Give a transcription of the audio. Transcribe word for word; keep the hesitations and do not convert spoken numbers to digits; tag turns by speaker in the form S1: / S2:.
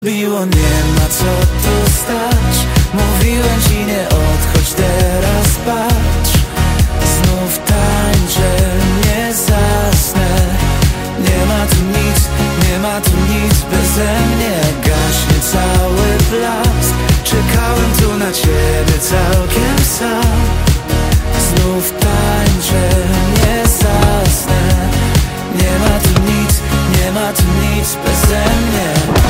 S1: Miło, nie ma co tu stać. Mówiłem ci nie odchodź, teraz patrz. Znów tańczę, nie zasnę. Nie ma tu nic, nie ma tu nic beze mnie. Gaśnie cały blask. Czekałem tu na ciebie całkiem sam. Znów tańczę, nie zasnę. Nie ma tu nic, nie ma tu nic beze mnie.